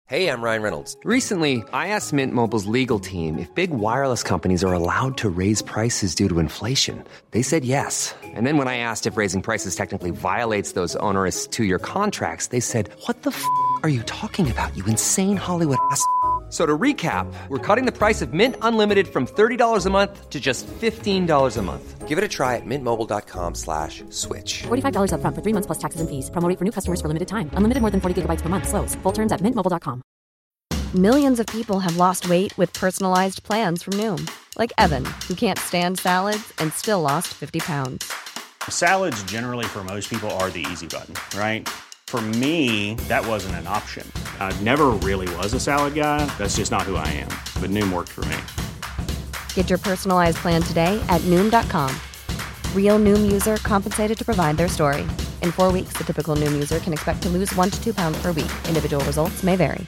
Hey, I'm Ryan Reynolds. Recently, I asked Mint Mobile's legal team if big wireless companies are allowed to raise prices due to inflation. They said yes. And then when I asked if raising prices technically violates those onerous two-year contracts, they said, "What the are you talking about, you insane Hollywood ass?" So to recap, we're cutting the price of Mint Unlimited from $30 a month to just $15 a month. Give it a try at mintmobile.com/switch. $45 up front for 3 months plus taxes and fees. Promo rate for new customers for limited time. Unlimited more than 40 gigabytes per month. Slows full terms at mintmobile.com. Millions of people have lost weight with personalized plans from Noom. Like Evan, who can't stand salads and still lost 50 pounds. Salads generally for most people are the easy button, right? For me, that wasn't an option. I never really was a salad guy. That's just not who I am. But Noom worked for me. Get your personalized plan today at Noom.com. Real Noom user compensated to provide their story. In 4 weeks, the typical Noom user can expect to lose 1 to 2 pounds per week. Individual results may vary.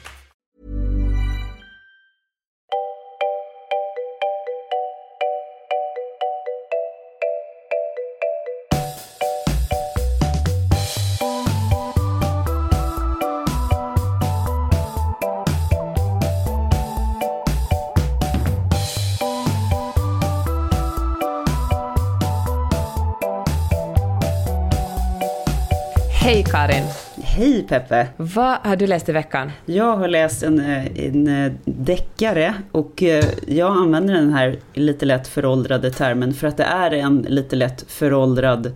Hej Karin. Hej Peppe. Vad har du läst i veckan? Jag har läst en deckare och jag använder den här lite lätt föråldrade termen för att det är en lite lätt föråldrad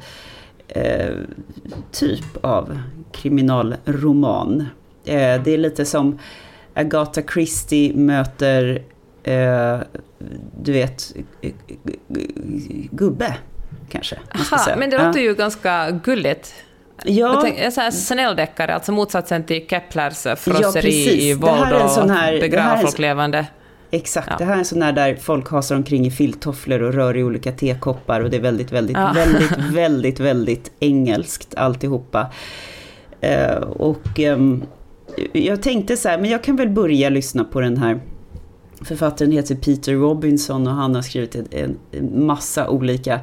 typ av kriminalroman. Det är lite som Agatha Christie möter du vet gubbe kanske. Aha, men det låter ju ganska gulligt. Ja. Så här snälldeckare, alltså motsatsen till Keplers frosseri i våld och begrava folk levande. Exakt, ja. Det här är en sån där folk hasar omkring i filttofflor och rör i olika tekoppar och det är väldigt engelskt alltihopa. Jag tänkte så här, men jag kan väl börja lyssna på den här. Författaren heter Peter Robinson och han har skrivit en massa olika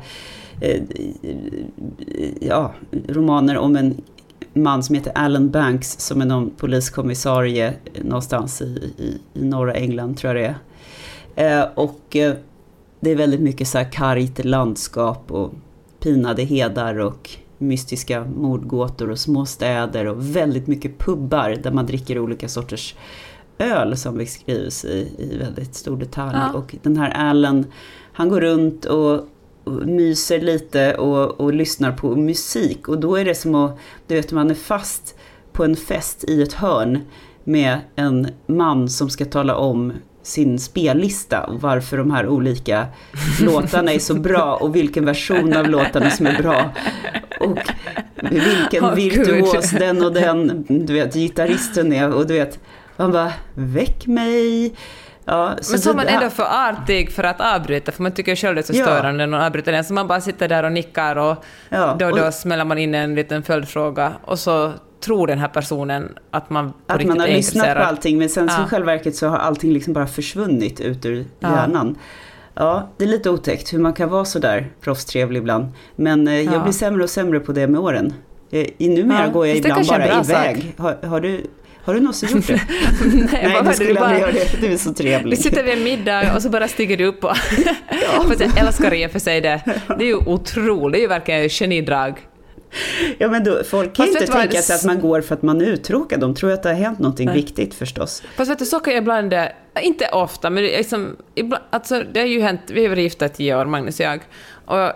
romaner om en man som heter Alan Banks som är någon poliskommissarie någonstans i norra England tror jag det är. Det är väldigt mycket så här kargt landskap och pinade hedar och mystiska mordgåtor och små städer och väldigt mycket pubbar där man dricker olika sorters öl som beskrivs i väldigt stor detalj. Ja. Och den här Alan, han går runt och myser lite och lyssnar på musik och då är det som att du vet man är fast på en fest i ett hörn med en man som ska tala om sin spellista och varför de här olika låtarna är så bra och vilken version av låtarna som är bra och vilken virtuos den och den du vet gitarristen är och du vet man bara väck mig. Ja, men så är man ändå för artig för att avbryta, för man tycker själv det är så störande när man avbryter den, så man bara sitter där och nickar och då smäller man in en liten följdfråga och så tror den här personen att man på att man har lyssnat på allting, men sen så självverket så har allting liksom bara försvunnit ut ur hjärnan. Ja, det är lite otäckt hur man kan vara så där proffstrevlig ibland, men jag blir sämre och sämre på det med åren. Numera går jag ibland bara iväg. Har du någonsin gjort det? Nej, det skulle jag göra det. Du är så trevlig. Vi sitter vid en middag och så bara stiger du upp och för jag älskar det för sig det. Det är ju otroligt, det är ju verkligen genidrag. Ja, men då, folk kan inte tänka sig att man går för att man är uttråkad. De tror att det har hänt någonting viktigt förstås. Fast vet du, så kan jag ibland, inte ofta, men liksom, ibland, alltså, det har ju hänt, vi har varit gifta 10 år, Magnus och jag. Och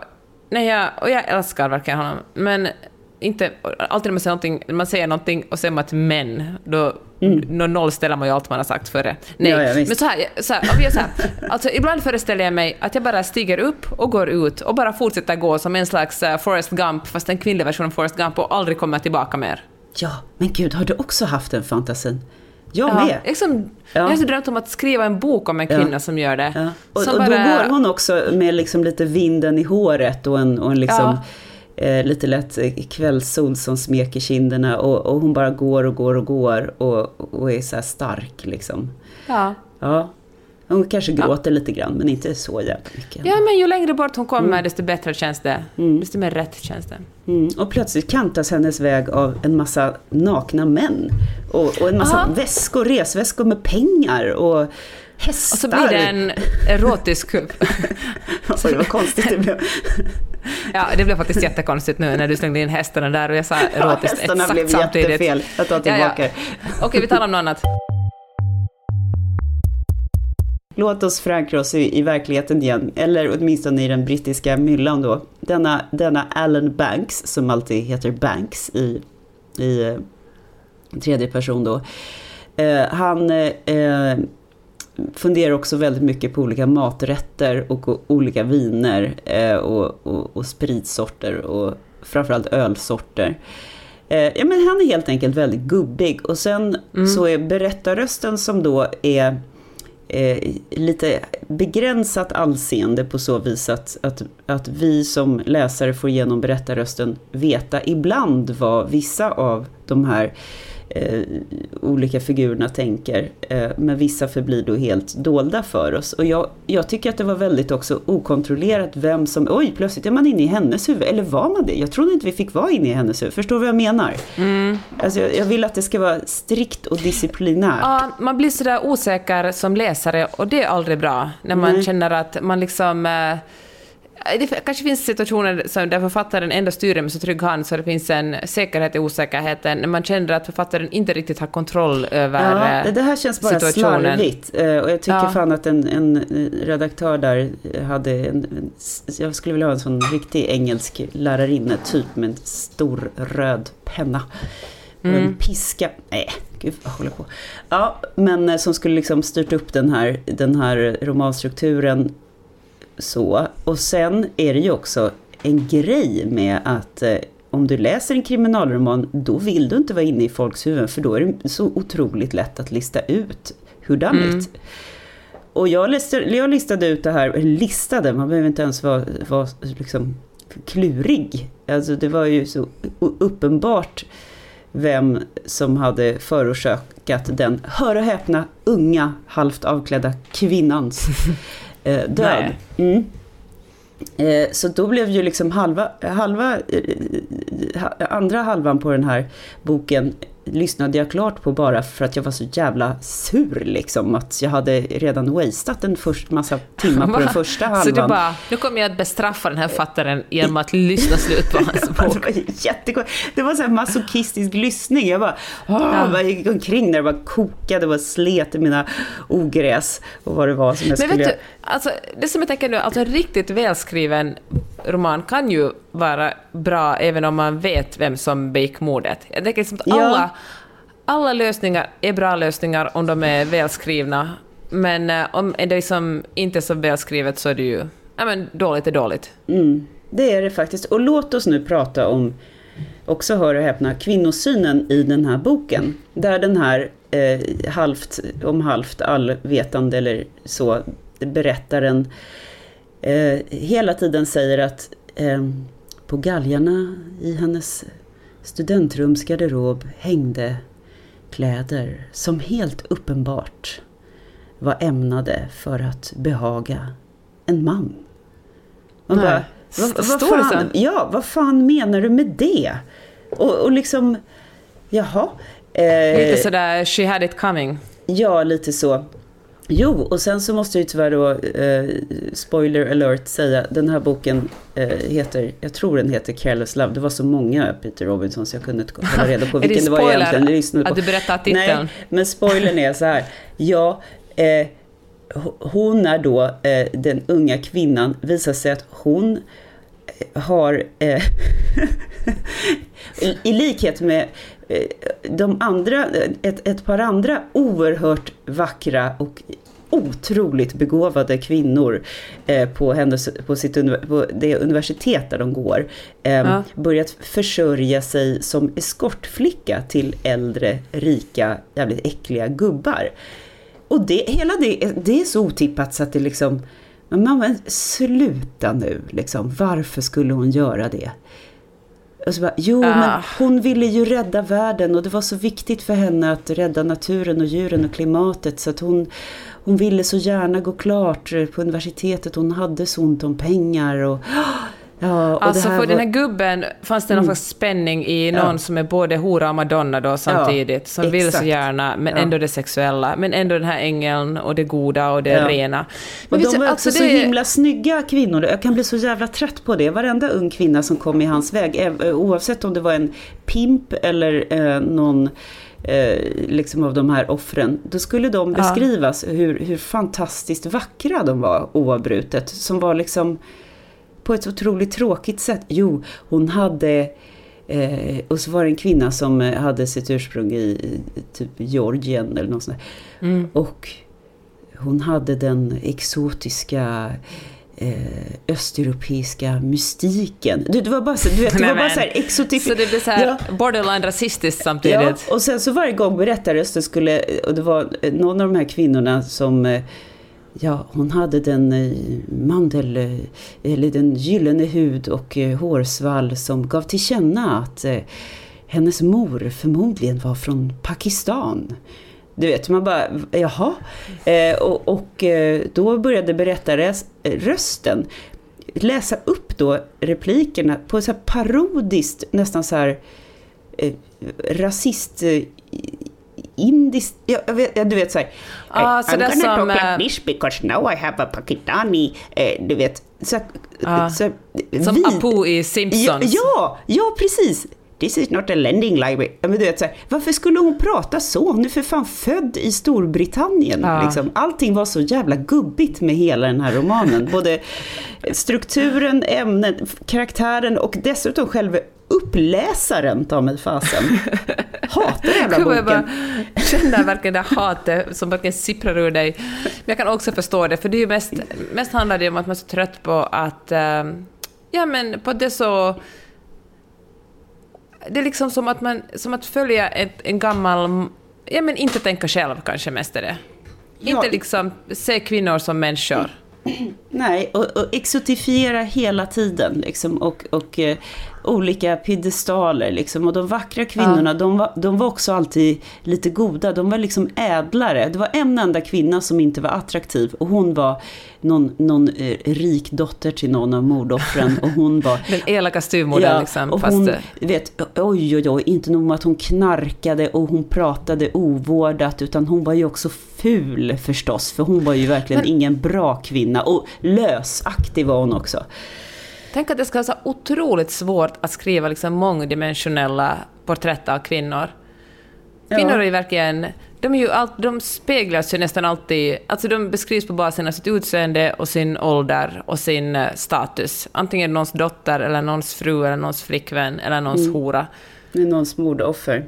jag älskar verkligen honom, men inte alltid när man säger någonting och säger man ett men, då nollställer man ju allt man har sagt före. Nej, ja, men så här, om jag så här, alltså ibland föreställer jag mig att jag bara stiger upp och går ut och bara fortsätter gå som en slags Forrest Gump, fast en kvinnlig version av Forrest Gump, och aldrig kommer tillbaka mer. Ja, men gud, har du också haft den fantasin? Jag med. Jag har så drömt om att skriva en bok om en kvinna som gör det. Ja. Och då går hon också med liksom lite vinden i håret och en liksom lite lätt kvällssol som smeker kinderna och hon bara går och är så här stark liksom. Ja. Ja. Hon kanske gråter lite grann, men inte så jävla mycket. Ja, men ju längre bort hon kommer, desto bättre känns det. Desto mer rätt känns det. Och plötsligt kantas hennes väg av en massa nakna män. Och en massa resväskor med pengar och hästar. Och så blir det en erotisk... Alltså, det var konstigt det blev. Ja, det blev faktiskt jättekonstigt nu när du slängde in hästarna där och jag sa erotiskt hästarna blev samtidigt. Jättefel. Jag tar tillbaka. Ja. Okej, vi talar om något annat. Låt oss förankra oss i verkligheten igen, eller åtminstone i den brittiska myllan då. Denna Alan Banks, som alltid heter Banks i tredje person då. Han funderar också väldigt mycket på olika maträtter och olika viner och spritsorter och framförallt ölsorter. Ja, men han är helt enkelt väldigt gubbig. Och sen så är berättarrösten som då är lite begränsat allseende på så vis att vi som läsare får genom berättarrösten veta ibland vad vissa av de här olika figurerna tänker, men vissa förblir då helt dolda för oss. Och jag tycker att det var väldigt också okontrollerat vem som, plötsligt är man inne i hennes huvud, eller var man det? Jag trodde inte vi fick vara inne i hennes huvud. Förstår du vad jag menar? Alltså jag vill att det ska vara strikt och disciplinärt. Ja, man blir sådär osäker som läsare och det är aldrig bra när man känner att man liksom... Det kanske finns situationer där författaren ändå styr med så trygg hand så det finns en säkerhet i osäkerheten när man känner att författaren inte riktigt har kontroll över det här känns bara situationen. Slarvigt. Och jag tycker fan att en redaktör där hade jag skulle vilja ha en sån riktig engelsk lärarinne typ med en stor röd penna och en piska. Nej, gud vad håller på. Ja, men som skulle liksom styrt upp den här romanstrukturen. Så, och sen är det ju också en grej med att om du läser en kriminalroman, då vill du inte vara inne i folks huvuden, för då är det så otroligt lätt att lista ut hur dammigt. Och jag listade ut det här, man behöver inte ens vara liksom klurig. Alltså det var ju så uppenbart vem som hade förorsakat den, hör och häpna, unga, halvt avklädda kvinnans död. Så då blev ju liksom andra halvan på den här boken lyssnade jag klart på bara för att jag var så jävla sur liksom, att jag hade redan wastat en massa timmar på den första halvan. Så du bara, nu kommer jag att bestraffa den här fattaren genom att lyssna slut på hans bok. Det var jättekul. Det var så här masochistisk lyssning. Jag bara, jag gick omkring där, bara kokade och slet i mina ogräs och vad det var som jag skulle... Men vet du, alltså, det som jag tänker nu, alltså en riktigt välskriven roman kan ju vara bra även om man vet vem som begick mordet. Jag tänker liksom att alla lösningar är bra lösningar om de är välskrivna. Men om det är liksom inte så välskrivet så är det ju dåligt är dåligt. Det är det faktiskt. Och låt oss nu prata om, också hör och häpna, kvinnosynen i den här boken. Där den här halvt allvetande eller så berättaren hela tiden säger att på galgarna i hennes studentrumsgarderob hängde kläder som helt uppenbart var ämnade för att behaga en man. Man bara, vad fan menar du med det? Och liksom, jaha. Lite sådär, she had it coming. Ja, lite så. Jo, och sen så måste jag ju tyvärr då, spoiler alert, säga, den här boken jag tror den heter Careless Love. Det var så många Peter Robinson så jag kunde inte hålla reda på vilken det var egentligen. Är det att du berättar titeln? Nej, men spoilern är så här. Ja, hon är då den unga kvinnan, visar sig att hon har i likhet med de andra, ett par andra oerhört vackra och otroligt begåvade kvinnor på det universitet där de går, börjat försörja sig som eskortflicka till äldre, rika, jävligt äckliga gubbar. Och det är så otippat så att det liksom, men sluta nu liksom, varför skulle hon göra det? Och så bara, men hon ville ju rädda världen och det var så viktigt för henne att rädda naturen och djuren och klimatet, så att hon ville så gärna gå klart på universitetet. Hon hade så ont om pengar och ja, och alltså för den här gubben fanns det någon slags spänning i någon som är både hora och Madonna då samtidigt, som vill så gärna, men ändå det sexuella, men ändå den här ängeln och det goda och det rena. Men och de var också så himla snygga kvinnor. Jag kan bli så jävla trött på det. Varenda ung kvinna som kom i hans väg, oavsett om det var en pimp eller någon liksom av de här offren, då skulle de beskrivas hur fantastiskt vackra de var oavbrutet, som var liksom på ett otroligt tråkigt sätt. Jo, hon hade och så var det en kvinna som hade sitt ursprung i typ Georgien eller något sånt där. Och hon hade den exotiska östeuropeiska mystiken. Det var bara så, du vet, det var bara så här exotifierat. Så det blev så här borderline rasistiskt samtidigt. Ja, och sen så varje gång berättarrösten skulle, och det var någon av de här kvinnorna som hon hade den eller den gyllene hud och hårsvall som gav till känna att hennes mor förmodligen var från Pakistan. Du vet, man bara, jaha. Och då började berättarrösten läsa upp då replikerna på så här parodiskt, nästan så här rasist indiskt, du vet så här, så det som talk like this because now I have a Pakistani, du vet så som Apu i Simpsons. Ja, precis. This is not a lending library. Men du vet så här, varför skulle hon prata så? Hon är för fan född i Storbritannien. Liksom. Allting var så jävla gubbigt med hela den här romanen. Både strukturen, ämnet, karaktären och dessutom själva uppläsaren, ta mig fasen. Hatar jävla boken. Jag känner verkligen det hatet som verkligen sipprar ur dig. Men jag kan också förstå det, för det är ju mest handlar det om att man är så trött på att men på det så. Det är liksom som att följa en gammal, men inte tänka själv kanske mest är det. Inte liksom se kvinnor som människor. Nej, och exotifiera hela tiden liksom, och olika piedestaler liksom. Och de vackra kvinnorna, de var också alltid lite goda, de var liksom ädlare. Det var en enda kvinna som inte var attraktiv, och hon var någon rik dotter till någon av mordoffren, och hon var den elaka styvmodern liksom, och fast hon vet, oj, inte nog med att hon knarkade och hon pratade ovårdat, utan hon var ju också ful förstås, för hon var ju verkligen ingen bra kvinna, och lösaktig var hon också. Tänk att det ska vara så otroligt svårt att skriva liksom mångdimensionella porträtt av kvinnor. Kvinnor är ju verkligen, de speglas ju nästan alltid, alltså de beskrivs på basen av sitt utseende och sin ålder och sin status. Antingen någons dotter eller någons fru eller någons flickvän eller någons hora. Det är någons mordoffer.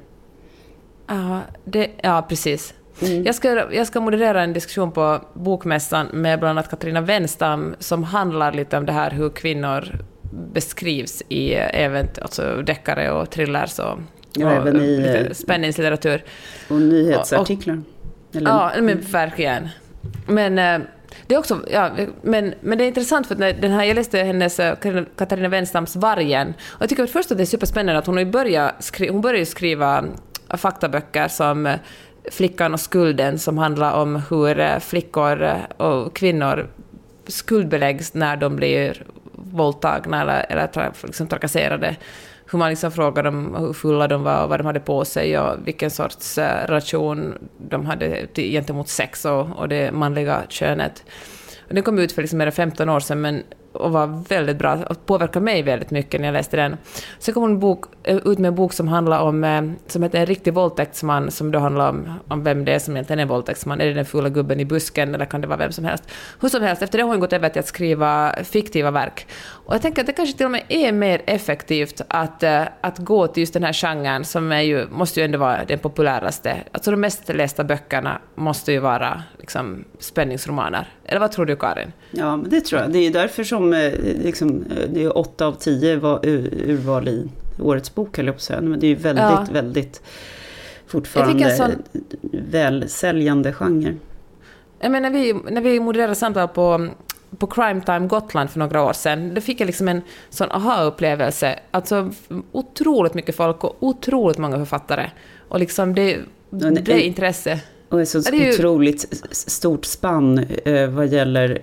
Ja, precis. Jag ska moderera en diskussion på Bokmässan med bland annat Katarina Wenstam, som handlar lite om det här hur kvinnor beskrivs i event, alltså deckare och thrillers och även i spänningslitteratur och nyhetsartiklar. Men verkligen. Men det är också men det är intressant, för att den här, jag läste hennes Katarina Wenstams Vargen, och jag tycker först att det är superspännande att hon börjar skriva faktaböcker som Flickan och skulden, som handlar om hur flickor och kvinnor skuldbeläggs när de blir våldtagna eller liksom trakasserade. Hur man liksom frågar dem hur fulla de var och vad de hade på sig och vilken sorts relation de hade gentemot sex och det manliga könet. Och den kom ut för liksom mer än 15 år sedan, och var väldigt bra och påverkade mig väldigt mycket när jag läste den. Sen kom hon ut med en bok som handlar om, som heter En riktig våldtäktsman, som då handlar om vem det är som egentligen är en våldtäktsman. Är det den fula gubben i busken, eller kan det vara vem som helst? Hur som helst, efter det har hon gått över till att skriva fiktiva verk. Och jag tänker att det kanske till och med är mer effektivt att gå till just den här genren, som måste ju ändå vara den populäraste. Alltså de mest lästa böckerna måste ju vara liksom spänningsromaner. Eller vad tror du, Karin? Ja, men det tror jag. Det är därför som liksom, det är 8 av 10 urval i årets bok, eller så. Men det är ju väldigt fortfarande välsäljande genre. Jag menar, när vi modererar samtal på på Crime Time Gotland för några år sedan. Då fick jag liksom en sån aha-upplevelse. Alltså otroligt mycket folk och otroligt många författare. Och liksom det intresse. Och ett så otroligt stort spann vad gäller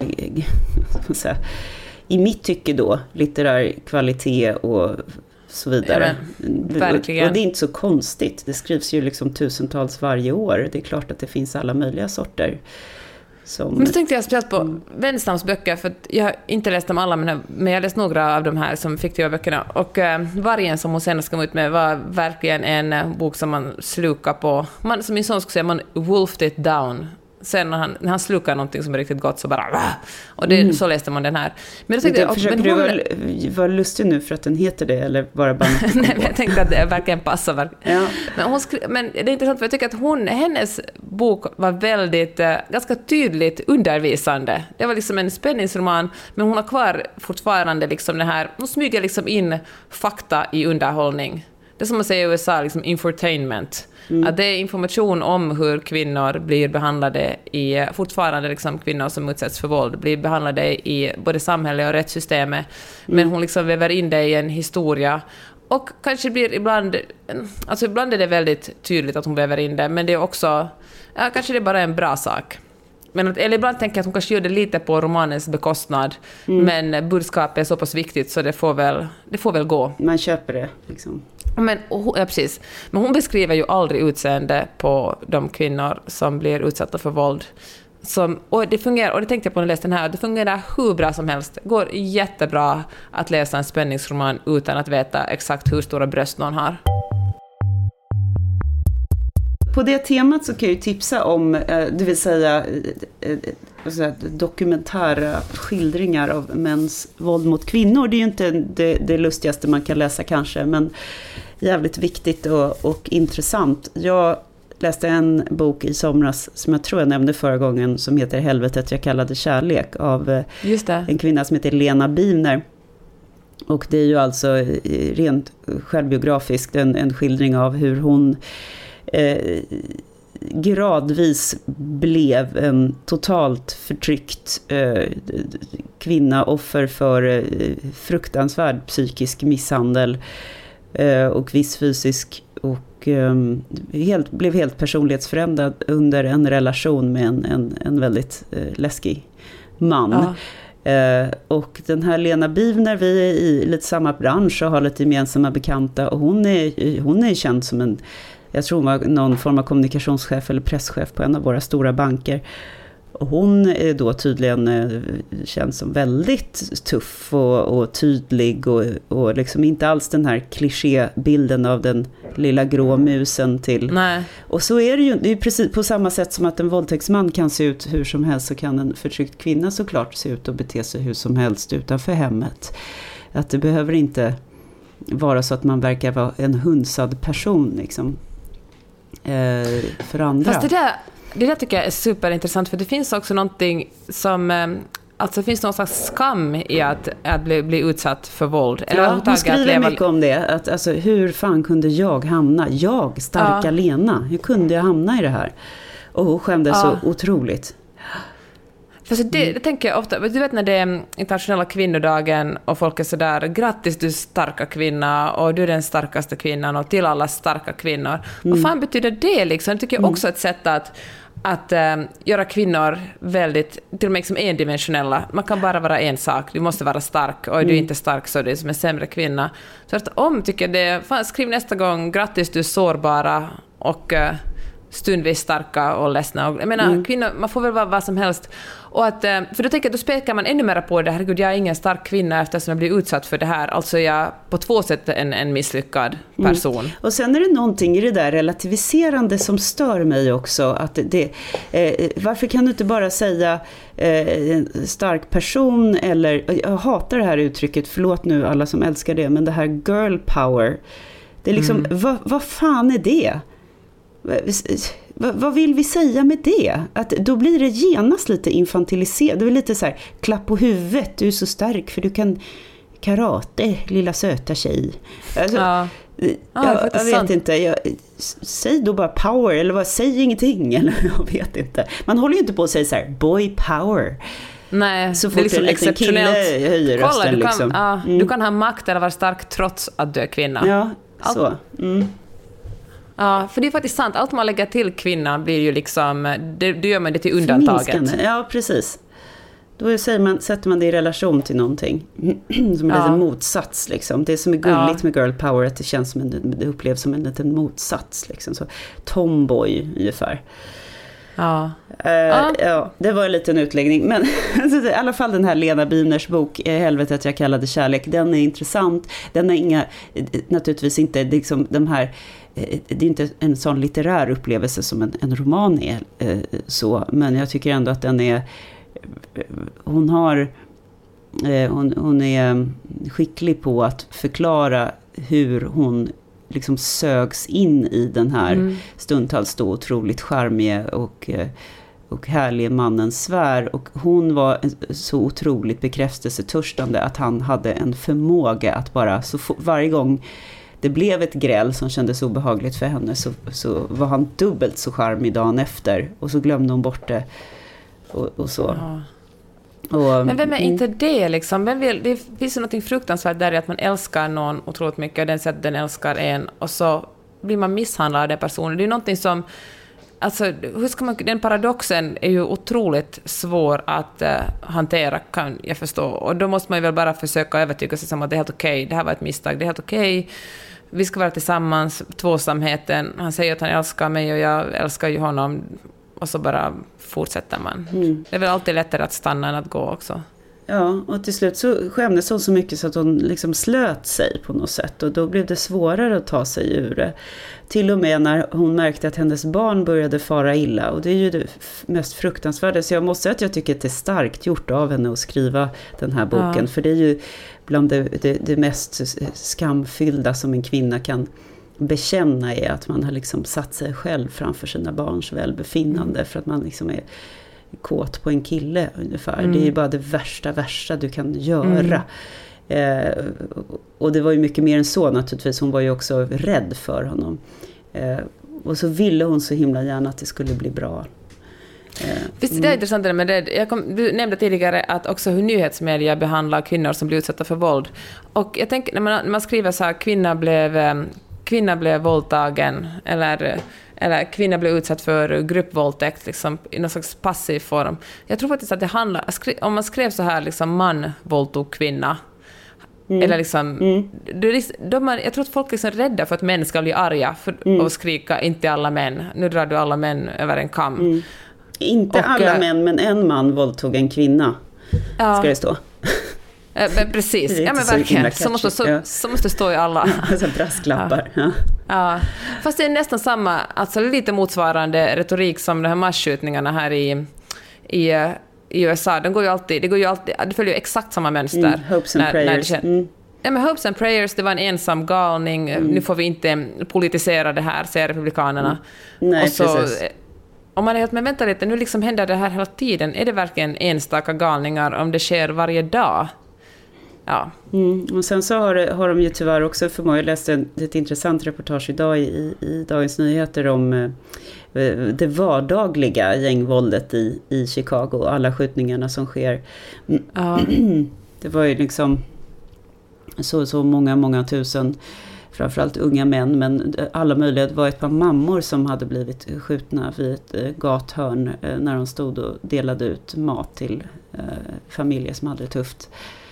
i mitt tycke då litterär kvalitet och så vidare. Ja, verkligen. Och det är inte så konstigt. Det skrivs ju liksom tusentals varje år. Det är klart att det finns alla möjliga sorter. Men då tänkte jag speciellt på Wenstams böcker, för att jag har inte läst dem alla, men jag har läst några av de här som fiktiva böckerna. Och Vargen som hon senast kom ut med var verkligen en bok som man slukar på. Som min son skulle säga, man wolfed it down. Sen när han slukar någonting som är riktigt gott så bara... Och så läste man den här. Men då tänkte jag... Försöker du vara lustig nu för att den heter det? Eller bara Nej, men jag tänkte att det verkligen passar. Ja. Men det är intressant för jag tycker att hennes bok var väldigt... ganska tydligt undervisande. Det var liksom en spänningsroman. Men hon har kvar fortfarande liksom det här... Hon smyger liksom in fakta i underhållning. Det som man säger i USA, liksom infotainment. Att det är information om hur kvinnor blir behandlade fortfarande liksom kvinnor som utsätts för våld blir behandlade i både samhället och rättssystemet. Men hon liksom väver in det i en historia. Och kanske blir ibland är det väldigt tydligt att hon väver in det, men det är också, kanske det är bara en bra sak. Eller ibland tänker jag att hon kanske gör det lite på romanens bekostnad, men budskapet är så pass viktigt så det får väl gå. Man köper det liksom. Precis. Men hon beskriver ju aldrig utseende på de kvinnor som blir utsatta för våld. Och det fungerar, och det tänkte jag på när jag läste den här, det fungerar hur bra som helst. Det går jättebra att läsa en spänningsroman utan att veta exakt hur stora bröst någon har. På det temat så kan jag ju tipsa om, det vill säga dokumentära skildringar av mäns våld mot kvinnor. Det är ju inte det lustigaste man kan läsa kanske, men jävligt viktigt och intressant. Jag läste en bok i somras som jag tror jag nämnde förra gången som heter Helvetet jag kallade kärlek av en kvinna som heter Lena Bivner. Och det är ju alltså rent självbiografiskt en skildring av hur hon gradvis blev en totalt förtryckt kvinna, offer för fruktansvärd psykisk misshandel och viss fysisk, och blev helt personlighetsförändrad under en relation med en väldigt läskig man. Ja. Och den här Lena Bivner, vi är i lite samma bransch och har lite gemensamma bekanta, och hon är känd som jag tror hon var någon form av kommunikationschef eller presschef på en av våra stora banker. Och hon är då tydligen känns som väldigt tuff och tydlig och liksom inte alls den här klichébilden av den lilla grå musen till. Nej. Och så är det är precis på samma sätt som att en våldtäktsman kan se ut hur som helst, så kan en förtryckt kvinna såklart se ut och bete sig hur som helst utanför hemmet. Att det behöver inte vara så att man verkar vara en hunsad person liksom. För andra. Fast det där tycker jag är superintressant, för det finns också någonting som alltså det finns någon slags skam i att bli utsatt för våld. Eller hon skriver mycket om det, att alltså, hur fan kunde jag hamna, starka Lena, hur kunde jag hamna i det här? Och hon skämdes så otroligt. För det tänker jag ofta, du vet när det är internationella kvinnodagen och folk är sådär, grattis du starka kvinna och du är den starkaste kvinnan och till alla starka kvinnor. Vad fan betyder det liksom? Jag tycker också ett sätt att göra kvinnor väldigt, till och med liksom endimensionella. Man kan bara vara en sak, du måste vara stark, och är du inte stark så är du som en sämre kvinna. Så att tycker det, fan, skriv nästa gång, grattis du är sårbara och stundvis starka och ledsna. Jag menar, kvinnor, man får väl vara vad som helst. Och för då tänker jag, då spekar man ännu mer på det. Herregud, jag är ingen stark kvinna eftersom jag blir utsatt för det här. Alltså jag på två sätt en misslyckad person. Och sen är det någonting i det där relativiserande som stör mig också. Att varför kan du inte bara säga stark person, eller, jag hatar det här uttrycket, förlåt nu alla som älskar det, men det här girl power. Det är liksom, vad fan är det? Vad vill vi säga med det? Att då blir det genast lite infantiliserat. Det är lite så här, klapp på huvudet, du är så stark för du kan karate, lilla söta tjej. Alltså, jag vet inte. Säg då bara power, eller säg ingenting, eller jag vet inte. Man håller ju inte på att säga så här, boy power. Nej, så det är fort liksom en liten kille exceptionellt. höjer Kolla, rösten. du kan, Liksom. du kan ha makt eller vara stark trots att du är kvinna. Ja, så. Ja, för det är faktiskt sant. Allt man lägger till kvinnan blir ju liksom... Det gör man det till undantaget. Ja, precis. Då sätter man det i relation till någonting. Som en liten motsats. Liksom. Det som är gulligt med girl power, att det känns som det upplevs som en liten motsats. Liksom. Så, tomboy ungefär. Ja. Ja, det var en liten utläggning. Men i alla fall den här Lena Bimners bok Helvetet jag kallade kärlek, den är intressant. Den är naturligtvis inte liksom de här, det är inte en sån litterär upplevelse som en roman är, så, men jag tycker ändå att den är, hon är skicklig på att förklara hur hon liksom sögs in i den här stundtals då otroligt charmige och härlige mannens sfär, och hon var så otroligt bekräftelsetörstande att han hade en förmåga att bara varje gång det blev ett gräl som kändes obehagligt för henne, så var han dubbelt så charmig dagen efter, och så glömde hon bort det och så. Ja. Men vem är inte det liksom? Det finns ju något fruktansvärt där i att man älskar någon otroligt mycket och den säger att den älskar en, och så blir man misshandlad av den personen. Det är någonting som, alltså, hur ska man, den paradoxen är ju otroligt svår att hantera, kan jag förstå. Och då måste man ju väl bara försöka övertyga sig om att det är helt okej. Det här var ett misstag, det är helt okej. Vi ska vara tillsammans, tvåsamheten. Han säger att han älskar mig och jag älskar ju honom. Och så bara fortsätter man. Det är väl alltid lättare att stanna än att gå också. Ja, och till slut så skämdes hon så mycket så att hon liksom slöt sig på något sätt. Och då blev det svårare att ta sig ur det. Till och med när hon märkte att hennes barn började fara illa. Och det är ju det mest fruktansvärda. Så jag måste säga att jag tycker att det är starkt gjort av henne att skriva den här boken. Ja. För det är ju bland det mest skamfyllda som en kvinna kan bekänna, är att man har liksom satt sig själv framför sina barns välbefinnande för att man liksom är kåt på en kille ungefär. Det är ju bara det värsta du kan göra. Och det var ju mycket mer än så naturligtvis. Hon var ju också rädd för honom. Och så ville hon så himla gärna att det skulle bli bra. Visst, det är intressant med det. Du nämnde tidigare att också hur nyhetsmedia behandlar kvinnor som blir utsatta för våld. Och jag tänker, när man skriver så här, kvinna blev våldtagen eller kvinna blev utsatt för gruppvåldtäkt liksom, i någon slags passiv form. Jag tror faktiskt att det handlar, om man skrev så här liksom, man våldtog kvinna, eller liksom, jag tror att folk är liksom rädda för att män ska bli arga och skrika inte alla män, nu drar du alla män över en kam. Inte alla män, men en man våldtog en kvinna, ska det stå. Precis, ja men verkligen. Så måste stå i alla. Alltså brasklappar. Ja. Fast det är nästan samma, alltså lite motsvarande retorik som de här massskjutningarna här i USA. Det följer ju exakt samma mönster. Hopes and prayers. Ja, men Hopes and prayers, det var en ensam galning. Nu får vi inte politisera det här, säger republikanerna. Nej, och så, precis. Om man är helt med, vänta lite, nu liksom händer det här hela tiden. Är det verkligen enstaka galningar om det sker varje dag? Ja. Och sen så har de ju tyvärr också, jag läste ett intressant reportage idag i Dagens Nyheter om det vardagliga gängvåldet i Chicago, alla skjutningarna som sker. Det var ju liksom så många tusen, framförallt unga män, men alla möjliga. Det var ett par mammor som hade blivit skjutna vid ett gathörn när de stod och delade ut mat till familjer som hade det tufft.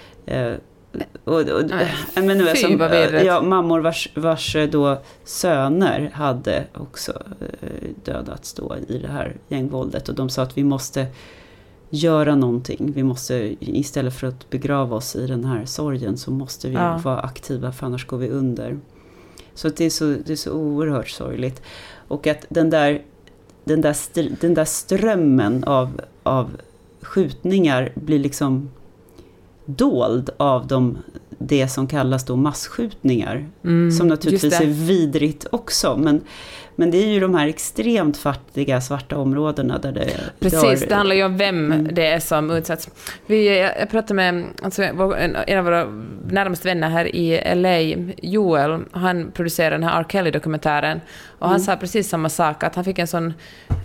Mammor vars då söner hade också dödats då i det här gängvåldet, och de sa att vi måste göra någonting, vi måste, istället för att begrava oss i den här sorgen, så måste vi vara aktiva, för annars går vi under. Så det är så oerhört sorgligt, och att den där strömmen av skjutningar blir liksom dold av det som kallas då massskjutningar, som naturligtvis är vidrigt också, men det är ju de här extremt fattiga svarta områdena där det... Precis, det handlar ju om vem det är som utsätts. Jag pratade med en av våra närmaste vänner här i LA, Joel, han producerar den här R. Kelly-dokumentären, och han sa precis samma sak, att han fick en sån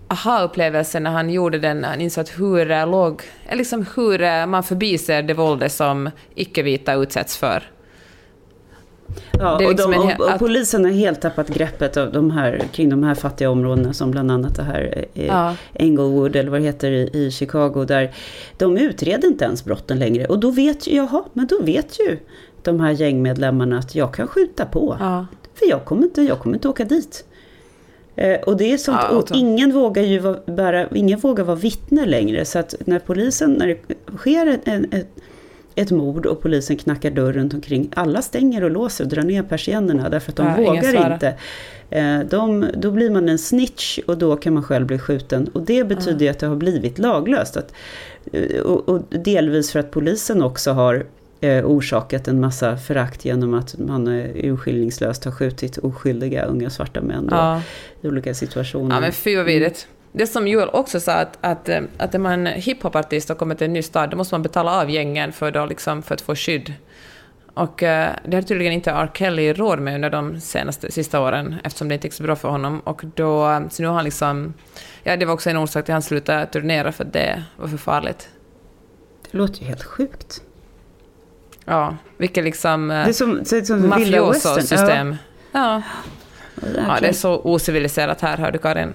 aha-upplevelse när han gjorde den. Han insåg att hur man förbiser det våldet som icke-vita utsätts för. Ja, och polisen har helt tappat greppet av kring de här fattiga områdena, som bland annat det här Englewood eller vad det heter i Chicago, där de utreder inte ens brotten längre. Och då vet ju de här gängmedlemmarna att jag kan skjuta på. Ja. För jag kommer inte åka dit. Och det är sånt, och ingen vågar vara vittne längre. Så att när det sker ett mord och polisen knackar dörr runt omkring, alla stänger och låser och drar ner persiennerna därför att de vågar inte. Då blir man en snitch och då kan man själv bli skjuten. Och det betyder ju att det har blivit laglöst. Och delvis för att polisen också har orsakat en massa förakt genom att man urskillningslöst har skjutit oskyldiga unga svarta män i olika situationer. Ja, men fy vad vidrigt. Det som Joel också sa, att är man hiphopartist och kommer till en ny stad, då måste man betala av gängen för att få skydd. Och det har tydligen inte R. Kelly råd med under de sista åren, eftersom det inte gick så bra för honom. Och då, så nu har han det var också en orsak till att han slutade turnera, för det var för farligt. Det låter ju helt sjukt. Ja, vilket det är som mafioso-system. Ja, det är så ociviliserat här, hör du, Karin.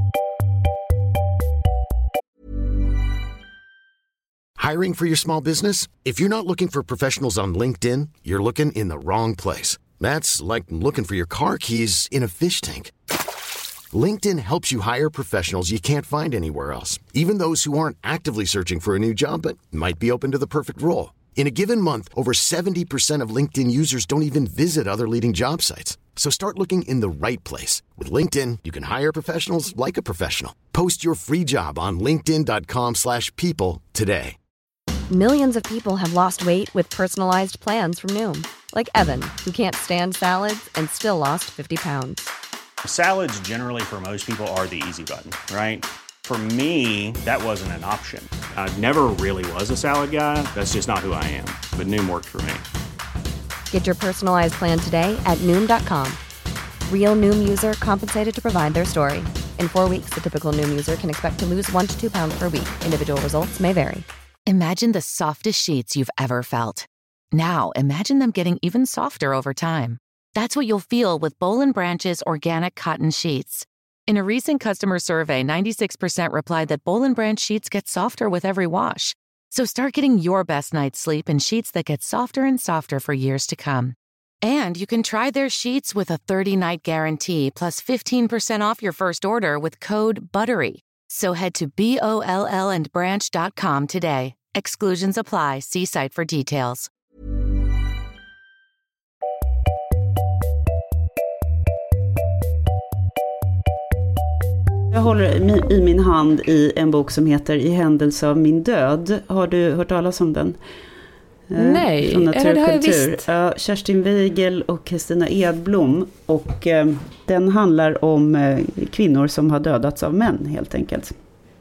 Hiring for your small business? If you're not looking for professionals on LinkedIn, you're looking in the wrong place. That's like looking for your car keys in a fish tank. LinkedIn helps you hire professionals you can't find anywhere else, even those who aren't actively searching for a new job but might be open to the perfect role. In a given month, over 70% of LinkedIn users don't even visit other leading job sites. So start looking in the right place. With LinkedIn, you can hire professionals like a professional. Post your free job on linkedin.com/people today. Millions of people have lost weight with personalized plans from Noom. Like Evan, who can't stand salads and still lost 50 pounds. Salads generally for most people are the easy button, right? For me, that wasn't an option. I never really was a salad guy. That's just not who I am. But Noom worked for me. Get your personalized plan today at Noom.com. Real Noom user compensated to provide their story. In 4 weeks, the typical Noom user can expect to lose 1 to 2 pounds per week. Individual results may vary. Imagine the softest sheets you've ever felt. Now, imagine them getting even softer over time. That's what you'll feel with Boll & Branch's organic cotton sheets. In a recent customer survey, 96% replied that Boll & Branch sheets get softer with every wash. So start getting your best night's sleep in sheets that get softer and softer for years to come. And you can try their sheets with a 30-night guarantee plus 15% off your first order with code BUTTERY. So head to BOLLandbranch.com today. Exclusions apply. See site for details. Jag håller i min hand i en bok som heter I händelse av min död. Har du hört talas om den? Nej, från det har jag visst. Kerstin Weigel och Kristina Edblom. Och den handlar om kvinnor som har dödats av män, helt enkelt.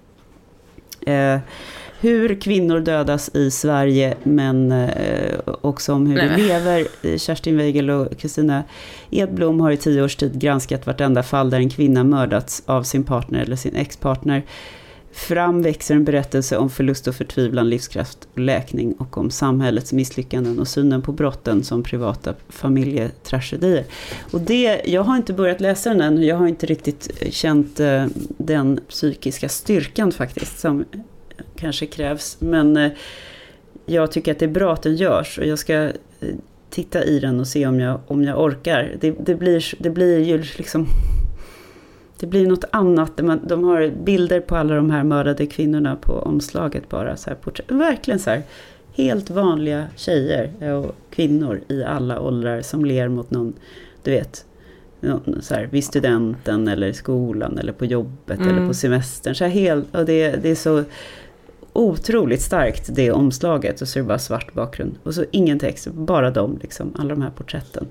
Hur kvinnor dödas i Sverige, men också om hur de lever. Kerstin Weigel och Kristina Edblom har i 10 års tid granskat vartenda fall där en kvinna mördats av sin partner eller sin ex-partner. Fram växer en berättelse om förlust och förtvivlan, livskraft och läkning, och om samhällets misslyckanden och synen på brotten som privata familjetragedier. Och jag har inte börjat läsa den än, jag har inte riktigt känt den psykiska styrkan faktiskt som kanske krävs, men jag tycker att det är bra att den görs, och jag ska titta i den och se om jag orkar. Det blir ju liksom, det blir något annat. De har bilder på alla de här mördade kvinnorna på omslaget, bara så här, verkligen så här helt vanliga tjejer och kvinnor i alla åldrar som ler mot någon, du vet, någon så här, vid studenten eller i skolan eller på jobbet eller på semestern, så här helt, och det är så otroligt starkt, det omslaget, och så är det bara svart bakgrund och så ingen text, bara liksom, alla de här porträtten.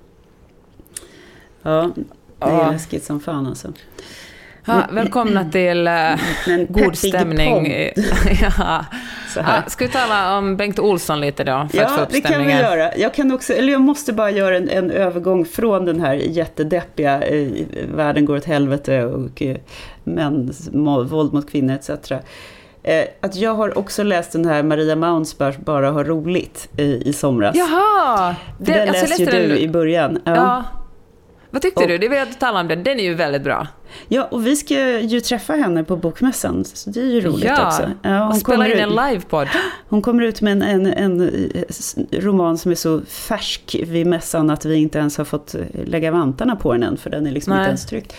Ja, det är läskigt som fan alltså. Ja, välkomna till god stämning. Ja. Så här. Ska vi tala om Bengt Olsson lite då? För att få upp det kan vi göra. Jag måste bara göra en övergång från den här jättedeppiga världen går åt helvete och mäns våld mot kvinnor etc. Att jag har också läst den här Maria Maunsbergs Bara ha roligt i somras. Jaha! Den läste ju du i början. Ja. Vad tyckte du? Det vill jag tala om den. Den är ju väldigt bra. Ja, och vi ska ju träffa henne på bokmässan. Så det är ju roligt också. Ja, och spela in en livepodd. Hon kommer ut med en roman som är så färsk vid mässan att vi inte ens har fått lägga vantarna på den än. För den är liksom inte ens tryckt.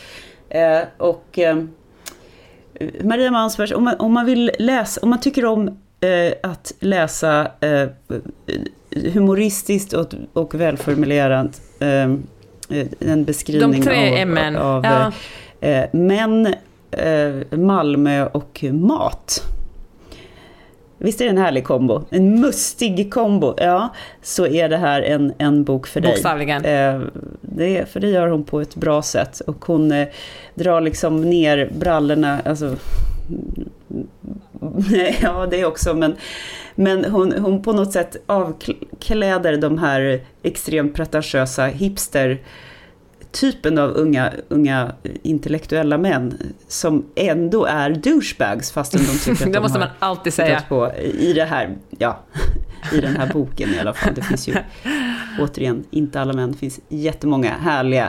Maria Maunsberg, om man vill läsa, om man tycker om att läsa humoristiskt och välformulerat en beskrivning de 3 M:n av män, Malmö och mat. Visst är det en härlig kombo? En mustig kombo. Ja, så är det här en bok för dig. Bokstavligen. För det gör hon på ett bra sätt. Och hon drar liksom ner brallorna. Alltså, ja, det också. Men hon på något sätt avkläder de här extremt pretentiösa hipster typen av unga intellektuella män som ändå är douchebags fastän de tycker att det måste man alltid säga på i det här, i den här boken i alla fall. Det finns ju återigen inte alla män, det finns jättemånga härliga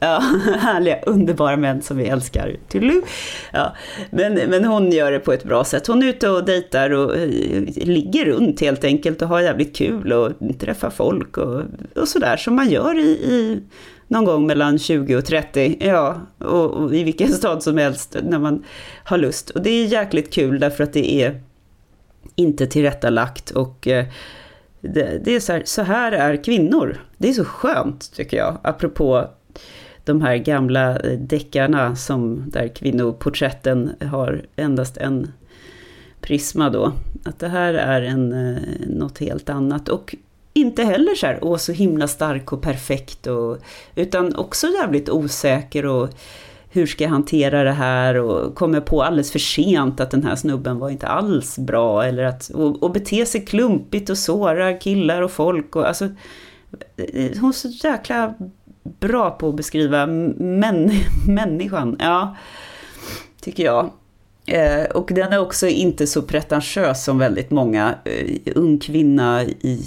underbara män som vi älskar. Ja, men hon gör det på ett bra sätt. Hon är ute och dejtar och ligger runt helt enkelt och har jävligt kul och träffar folk och sådär som man gör i någon gång mellan 20 och 30, och i vilken stad som helst när man har lust. Och det är jäkligt kul därför att det är inte tillrättalagt och det är så här är kvinnor. Det är så skönt tycker jag, apropå de här gamla deckarna där kvinnoporträtten har endast en prisma då. Att det här är något helt annat och inte heller så här, så himla stark och perfekt utan också jävligt osäker och hur ska jag hantera det här och kommer på alldeles för sent att den här snubben var inte alls bra eller att och bete sig klumpigt och såra killar och folk och alltså hon är så jäkla bra på att beskriva människan, tycker jag. Och den är också inte så pretentiös som väldigt många ung kvinna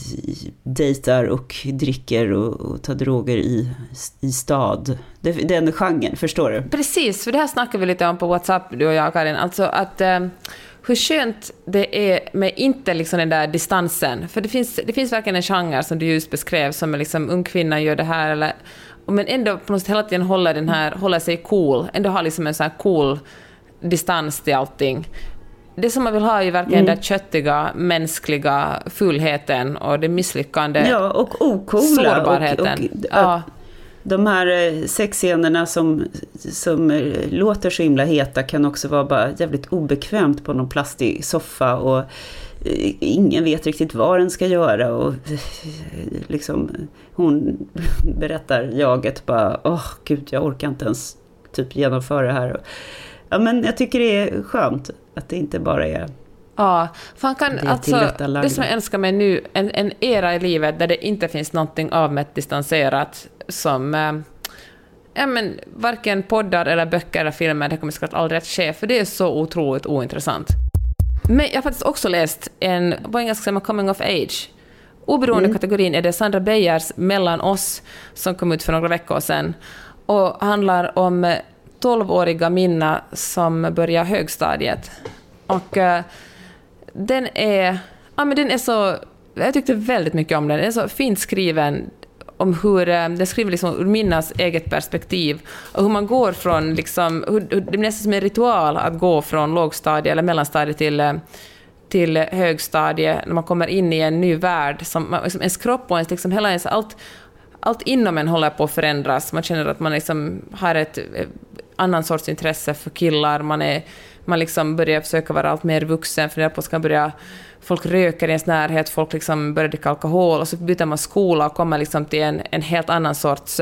dejtar och dricker och tar droger i stad. Den genren, förstår du? Precis, för det här snackar vi lite om på WhatsApp, du och jag, Karin. Alltså att hur skönt det är med inte liksom den där distansen. För det finns verkligen en genre som du just beskrev som är liksom ung kvinna gör det här eller, men ändå på något sätt hela tiden håller sig cool. Ändå har liksom en sån här cool distans till allting. Det som man vill ha är ju verkligen den där köttiga, mänskliga fullheten och det misslyckande. Ja, och ocoola. Sårbarheten. Och de här sexscenerna som låter så himla heta kan också vara bara jävligt obekvämt på någon plastig soffa och ingen vet riktigt vad den ska göra och liksom hon berättar jaget bara, gud jag orkar inte ens typ genomföra det här. Ja, men jag tycker det är skönt att det inte bara är. Ja, fan kan alltså det som jag älskar med nu en era i livet där det inte finns någonting avmätt distanserat som men varken poddar eller böcker eller filmer, det kommer säkert aldrig att ske för det är så otroligt ointressant. Men jag har faktiskt också läst på engelska som coming of age. Oberoende kategorin är det Sandra Beijers Mellan oss som kom ut för några veckor sedan och handlar om 12-åriga Minna som börjar högstadiet. Och den är så, jag tyckte väldigt mycket om den. Den är så fint skriven om hur den skriver liksom ur Minnas eget perspektiv och hur man går från liksom hur det är nästan som en ritual att gå från lågstadie eller mellanstadie till högstadie när man kommer in i en ny värld som liksom ens kropp och ens liksom hela ens allt inom en håller på att förändras. Man känner att man liksom har ett annan sorts intresse för killar. Man liksom börjar försöka vara allt mer vuxen. För på ska börja, folk röker i ens närhet. Folk liksom börjar dricka alkohol. Och så byter man skola och kommer liksom till en helt annan sorts...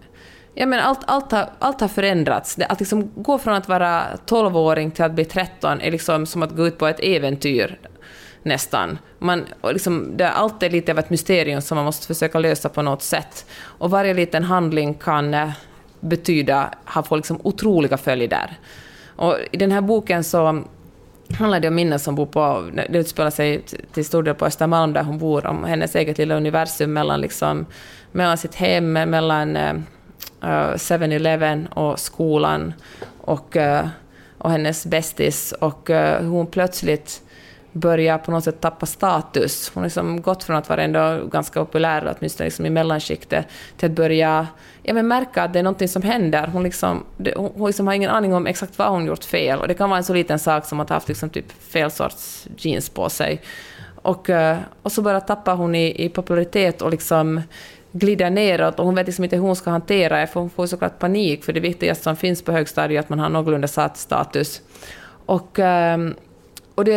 allt har förändrats. Att liksom gå från att vara 12-åring till att bli 13 är liksom som att gå ut på ett äventyr. nästan. Och liksom, det är alltid lite av ett mysterium som man måste försöka lösa på något sätt. Och varje liten handling kan ha folk liksom otroliga följder. Och i den här boken så handlar det om Minna som bor på, det utspelar sig till stor del på Östermalm där hon bor, om hennes eget lilla universum mellan sitt hem, mellan 7-Eleven och skolan och hennes bästis, och hon plötsligt börjar på något sätt tappa status. Hon har liksom gått från att vara ändå ganska populär, åtminstone liksom i mellanskiktet, till att börja märka att det är någonting som händer. Hon har ingen aning om exakt vad hon gjort fel. Och det kan vara en så liten sak som att ha haft liksom typ fel sorts jeans på sig. Och så börjar tappa hon i popularitet och liksom glider neråt. Och hon vet liksom inte hur hon ska hantera det, för hon får såklart panik. För det viktigaste som finns på högstadiet är att man har någorlunda satt status. Och det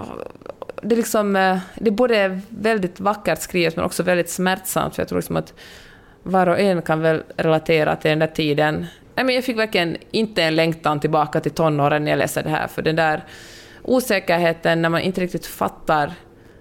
är både väldigt vackert skrivet men också väldigt smärtsamt, för jag tror liksom att var och en kan väl relatera till den där tiden. Jag fick verkligen inte en längtan tillbaka till tonåren när jag läste det här, för den där osäkerheten när man inte riktigt fattar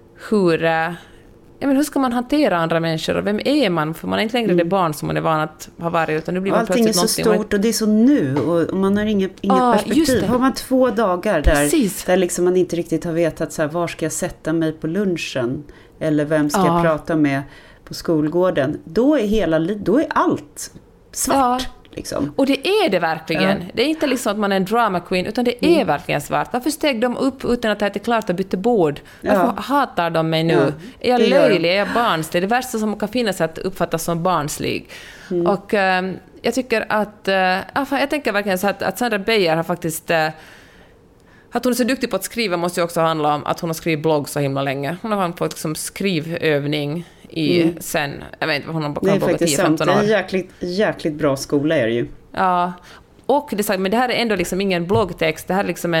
hur ska man hantera andra människor och vem är man? För man är inte längre det barn som man är van att ha varit, utan nu blir man allting är så stort och det är så nu och man har inget perspektiv. Har man 2 dagar där liksom man inte riktigt har vetat så här, var ska jag sätta mig på lunchen eller vem ska jag prata med på skolgården, då är allt svart. Liksom. Och det är det verkligen. Det är inte liksom att man är en drama queen, utan det är verkligen svart. Varför steg de upp utan att det är klart att byta bord? Varför hatar de mig nu? Är jag löjlig? Är jag barnslig? Det är det värsta som kan finnas att uppfattas som barnslig. Och jag tycker att jag tänker verkligen så att Sandra Beijer har faktiskt att hon är så duktig på att skriva måste ju också handla om att hon har skrivit blogg så himla länge. Hon har fått liksom skrivövning sen, jag vet inte vad hon har bloggat 10-15 år. Det är faktiskt sant, det är jäkligt bra skola är det ju. Ja, och men det här är ändå liksom ingen bloggtext, det här är liksom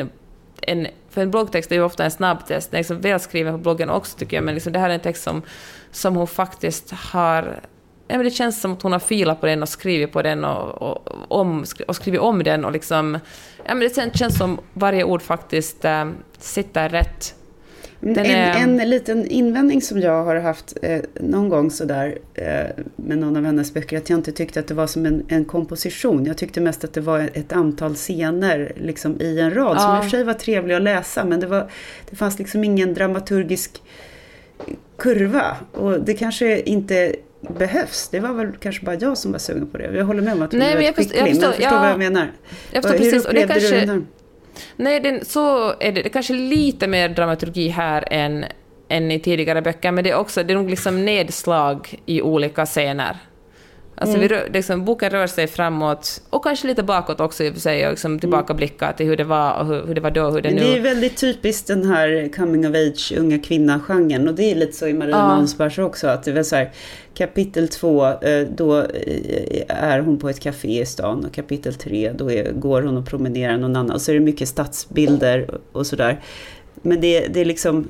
för en bloggtext är ju ofta en snabbtest, den är liksom välskriven på bloggen också tycker jag, men liksom det här är en text som hon faktiskt har, det känns som att hon har filat på den och skrivit på den och skrivit om den och liksom, det känns som varje ord faktiskt sitter rätt. En liten invändning som jag har haft någon gång sådär med någon av hennes böcker, att jag inte tyckte att det var som en komposition. Jag tyckte mest att det var ett antal scener liksom i en rad som i och för sig var trevliga att läsa, men det fanns liksom ingen dramaturgisk kurva, och det kanske inte behövs. Det var väl kanske bara jag som var sugen på det. Jag håller med om att hon är väldigt skicklig, men jag förstår vad jag menar. Jag förstår precis, och det kanske nej, så är det kanske lite mer dramaturgi här än i tidigare böcker, men det är nog liksom nedslag i olika scener. Alltså boken rör sig framåt och kanske lite bakåt också i och för sig, och liksom tillbakablicka till hur det var och hur det var då och hur det nu. Det är väldigt typiskt den här coming of age unga kvinna-genren, och det är lite så i Marie Månsbergs också, att det är så här, kapitel 2 då är hon på ett café i stan, och kapitel 3 då går hon och promenerar någon annan, och så är det mycket stadsbilder och sådär, men det är liksom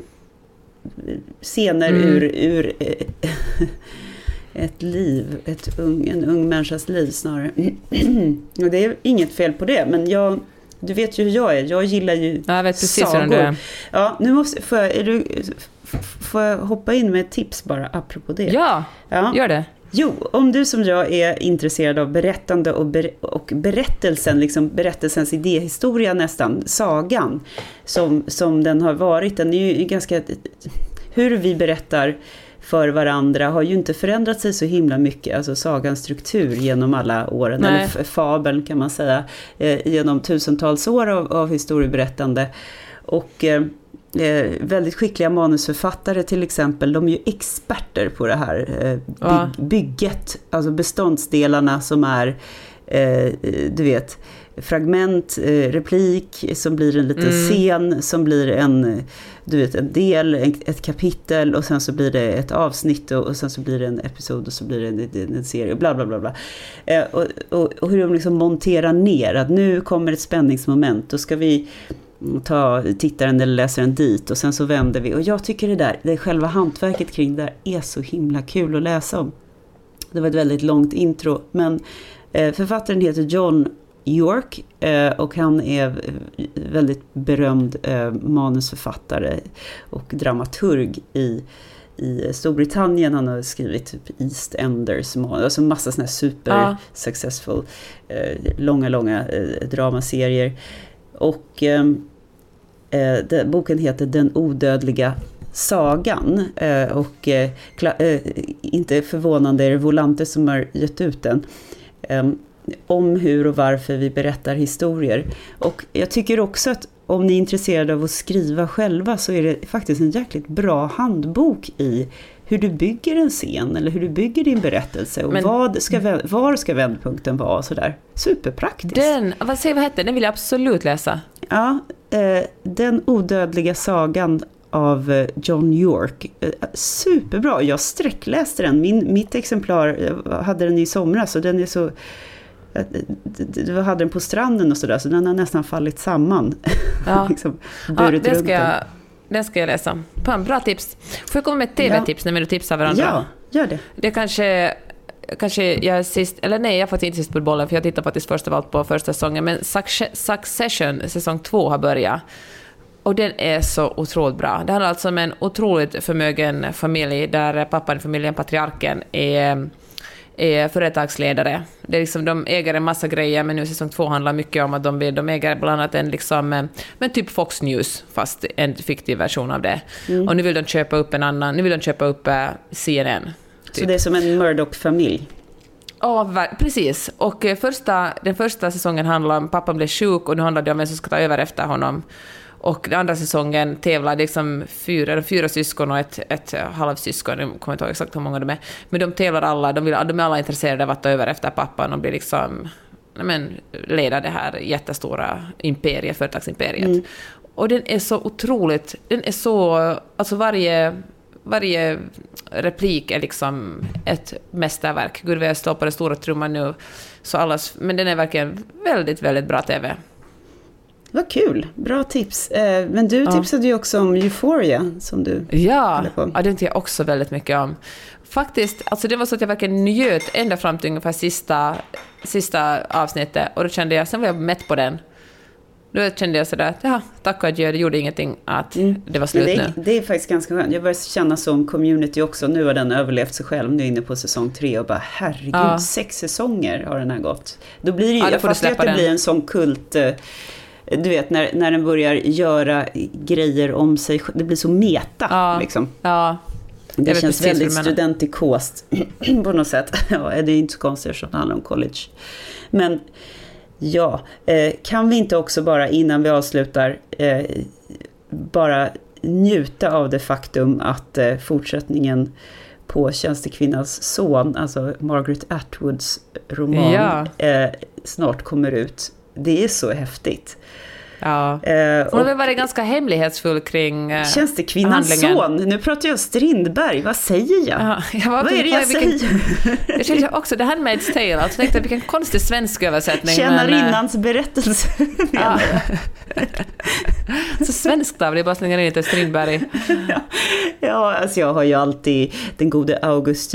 scener ur ett liv, en ung människas liv snarare. Och det är inget fel på det, men du vet ju hur jag är. Jag gillar ju jag vet precis sagor. Hur det är. Ja, nu får jag hoppa in med ett tips bara apropå det. Ja, gör det. Jo, om du som jag är intresserad av berättande och berättelsen, liksom berättelsens idéhistoria nästan, sagan som den har varit, den är ju ganska, hur vi berättar för varandra har ju inte förändrat sig så himla mycket, alltså sagans struktur genom alla åren, eller fabeln kan man säga, genom tusentals år av historieberättande. Och väldigt skickliga manusförfattare till exempel, de är ju experter på det här bygget, alltså beståndsdelarna som är du vet, fragment, replik som blir en liten scen, som blir en del, ett kapitel, och sen så blir det ett avsnitt, och sen så blir det en episod, och så blir det en serie, bla bla bla bla. Och hur de liksom monterar ner att nu kommer ett spänningsmoment, då ska vi ta tittaren eller läsaren dit, och sen så vänder vi, och jag tycker det själva hantverket kring det där är så himla kul att läsa om. Det var ett väldigt långt intro, men författaren heter John York och han är väldigt berömd manusförfattare och dramaturg i Storbritannien. Han har skrivit typ EastEnders, alltså massa såna här super successful långa dramaserier. Och boken heter Den odödliga sagan och inte förvånande är det Volante som har gett ut den. Om hur och varför vi berättar historier. Och jag tycker också att om ni är intresserade av att skriva själva så är det faktiskt en jäkligt bra handbok i hur du bygger en scen eller hur du bygger din berättelse och var ska vändpunkten vara och sådär. Superpraktiskt. Vad heter den? Vill jag absolut läsa. Ja, Den odödliga sagan av John York. Superbra. Jag sträckläste den. Mitt exemplar hade den i somras och den är så... Du hade den på stranden och sådär så den har nästan fallit samman. Ja, liksom, den ska jag läsa. Bra tips. Får jag komma med ett tv-tips när vi tipsar varandra? Ja, gör det. Det kanske jag är sist, eller nej, jag är faktiskt inte sist på bollen för jag tittar faktiskt först av allt på första säsongen, men Succession säsong 2 har börjat. Och den är så otroligt bra. Det handlar alltså om en otroligt förmögen familj där pappan i familjen, patriarken, är företagsledare. Det är liksom, de äger en massa grejer, men nu säsong 2 handlar mycket om att de äger bland annat en liksom, men typ Fox News, fast en fiktiv version av det. Och nu vill de köpa upp CNN. Typ. Så det är som en Murdoch-familj? Ja, precis. Och den första säsongen handlar om pappan blev sjuk och nu handlar det om vem som ska ta över efter honom. Och den andra säsongen tävlar liksom fyra syskon och ett halvsyskon. Jag kommer inte ihåg exakt hur många de är. Men de tävlar alla. De är alla intresserade av att ta över efter pappan och bli liksom, leda det här jättestora företagsimperiet. Och den är så otroligt... Den är så... Alltså varje replik är liksom ett mästerverk. Gud, jag står på den stora trumman nu. Men den är verkligen väldigt, väldigt bra tv. Vad kul, bra tips. Men du tipsade ju också om Euphoria som du håller på. Ja, den tycker jag också väldigt mycket om. Faktiskt, alltså det var så att jag verkligen njöt ända fram till ungefär sista avsnittet. Och då kände jag, sen var jag mätt på den. Då kände jag sådär, tack och adjö, det gjorde ingenting att det var slut nu. Det är faktiskt ganska skönt. Jag börjar känna som community också. Nu har den överlevt sig själv. Nu är inne på säsong 3 och bara, herregud, 6 säsonger har den här gått. Då blir det ju, fast att det blir en sån kult... Du vet, när den börjar göra grejer om sig, det blir så meta. Liksom. Ja. Det känns väldigt studentikost på något sätt. Ja, det är inte så konstigt som det handlar om college. Men kan vi inte också bara innan vi avslutar bara njuta av det faktum att fortsättningen på Tjänstekvinnans son, alltså Margaret Atwoods roman, snart kommer ut. Det är så häftigt. Ja. Hon har varit ganska hemlighetsfull kring Tjänstekvinnans son. Nu pratar jag Strindberg. Vad säger jag? Vad är det jag säger? Jag kände också The Handmaid's Tale. Alltså tänkte vilken konstig svensk översättning. Tjänarinnans berättelse. Så svenskt av det, bara slänga in lite Strindberg. Ja, alltså jag har ju alltid den gode August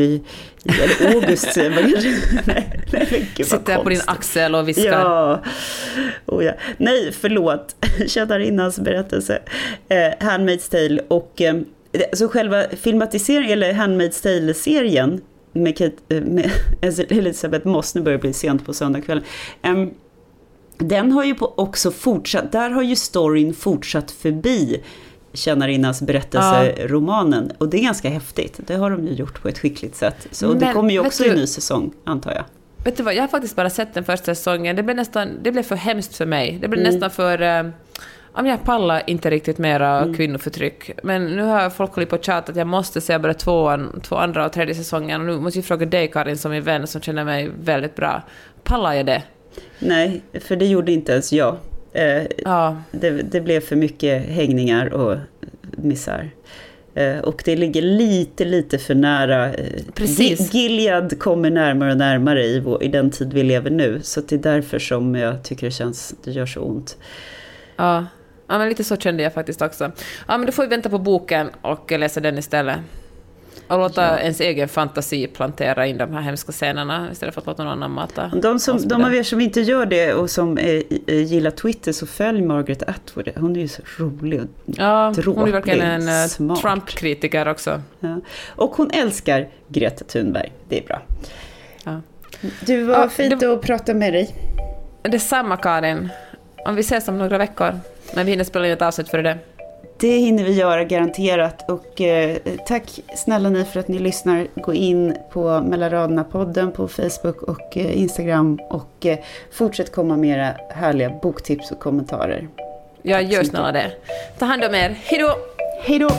sitter på din axel och viskar. Ja. Nej, förlåt. Tjänarinnans berättelse. Handmaid's Tale och så själva filmatiseringen eller Handmaid's Tale-serien med Elisabeth Moss, nu börjar det bli sent på söndagskvällen. Den har ju också fortsatt, där har ju storyn fortsatt förbi Tjänarinnans berättelseromanen. Och det är ganska häftigt. Det har de ju gjort på ett skickligt sätt. Så det kommer ju också en ny säsong, antar jag. Vet du vad, jag har faktiskt bara sett den första säsongen. Det blev för hemskt för mig. Det blev nästan för... jag pallar inte riktigt mera kvinnoförtryck. Men nu har folk hållit på chat att jag måste se bara två andra och tredje säsongen. Och nu måste jag fråga dig, Karin, som är vän som känner mig väldigt bra. Pallar jag det? Nej, för det gjorde inte ens jag. Det blev för mycket hängningar och missar. Och det ligger lite för nära. Precis. Gilead kommer närmare och närmare i den tid vi lever nu. Så det är därför som jag tycker det gör så ont. Ja, men lite så kände jag faktiskt också. Ja, men då får vi vänta på boken och läsa den istället. Och låta ens egen fantasi plantera in de här hemska scenerna istället för att låta någon annan mata. De av er som inte gör det och som gillar Twitter, så följ Margaret Atwood. Hon är ju så rolig och dråplig. Hon är verkligen en smart Trump-kritiker också. Ja. Och hon älskar Greta Thunberg. Det är bra. Ja. Du, var fint att prata med dig. Detsamma, Karin. Om vi ses om några veckor. Men vi hinner spela in ett avsnitt för det. Det hinner vi göra garanterat. Och tack snälla ni för att ni lyssnar. Gå in på Mellan raderna-podden på Facebook och Instagram. Och fortsätt komma med era härliga boktips och kommentarer. Jag gör snälla det. Ta hand om er. Hej då! Hej då!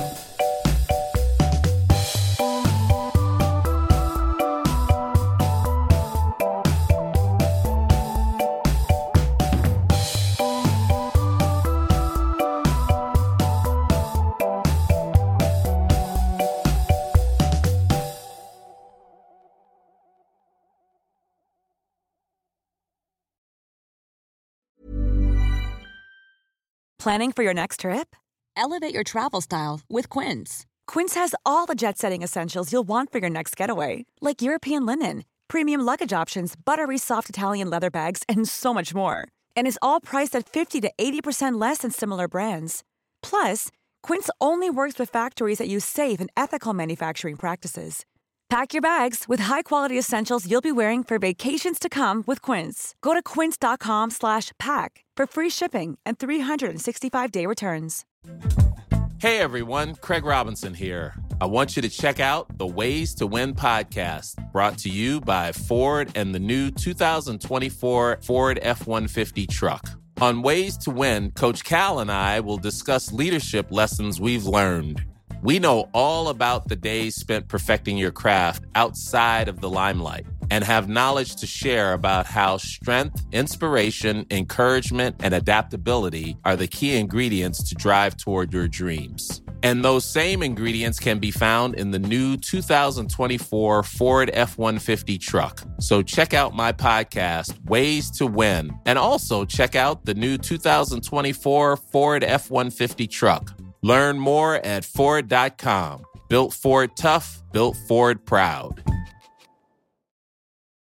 Planning for your next trip? Elevate your travel style with Quince. Quince has all the jet-setting essentials you'll want for your next getaway, like European linen, premium luggage options, buttery soft Italian leather bags, and so much more. And is all priced at 50 to 80% less than similar brands. Plus, Quince only works with factories that use safe and ethical manufacturing practices. Pack your bags with high-quality essentials you'll be wearing for vacations to come with Quince. Go to quince.com/pack for free shipping and 365-day returns. Hey everyone, Craig Robinson here. I want you to check out the Ways to Win podcast, brought to you by Ford and the new 2024 Ford F-150 truck. On Ways to Win, Coach Cal and I will discuss leadership lessons we've learned. We know all about the days spent perfecting your craft outside of the limelight and have knowledge to share about how strength, inspiration, encouragement, and adaptability are the key ingredients to drive toward your dreams. And those same ingredients can be found in the new 2024 Ford F-150 truck. So check out my podcast, Ways to Win, and also check out the new 2024 Ford F-150 truck. Learn more at Ford.com. Built Ford tough, built Ford proud.